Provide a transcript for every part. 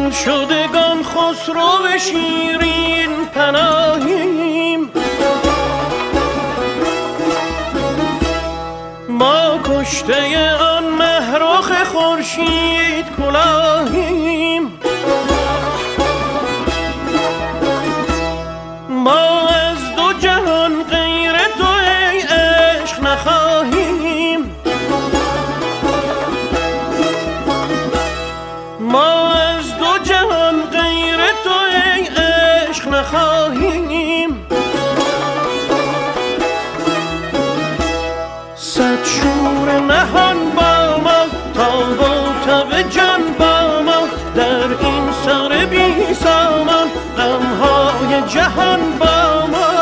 شدگان خسرو شیرین پناهیم، ما کشته آن مهرخ خورشید کلاهیم، ما از دو جهان غیر تو ای عشق نخواهیم، ما از دو جهان غیر تو ای عشق نخواهیم. صد شور نهان با ما تا با تب جان با ما، در این سر بی سامان غمهای جهان با ما.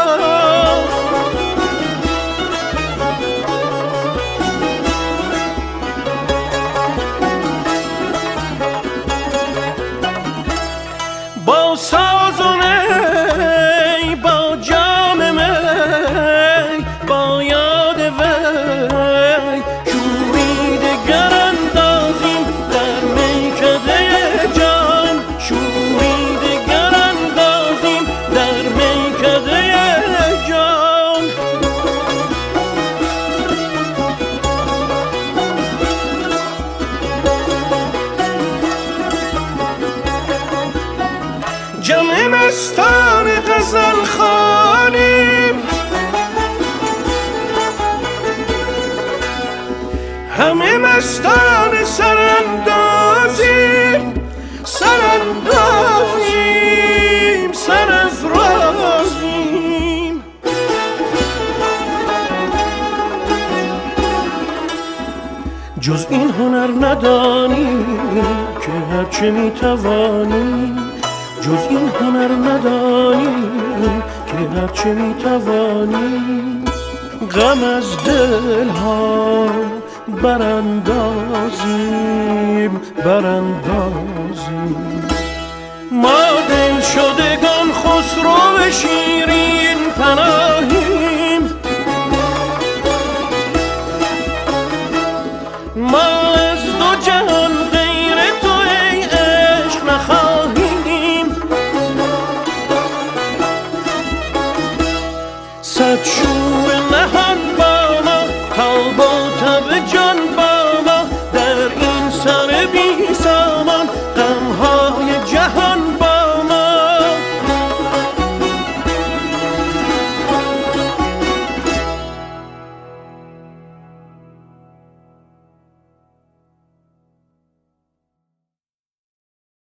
با ساز و نی، با جام می، با یاد وی شوری دگر اندازیم در میکده جان، شوری دگر اندازیم در میکده جان. جمع مستان غزل خوانیم، همه مستان سراندازیم، سراندازیم، سرافرازیم. جز این هنر ندانیم که هرچه میتوانیم، جز این هنر ندانیم که هرچه میتوانیم. غم از دلها براندازیم، براندازیم. ما دل شدگان خسرو شیرین پناهیم، ما از دو جهان غیر تو ای عشق نخواهیم. صد شور نهان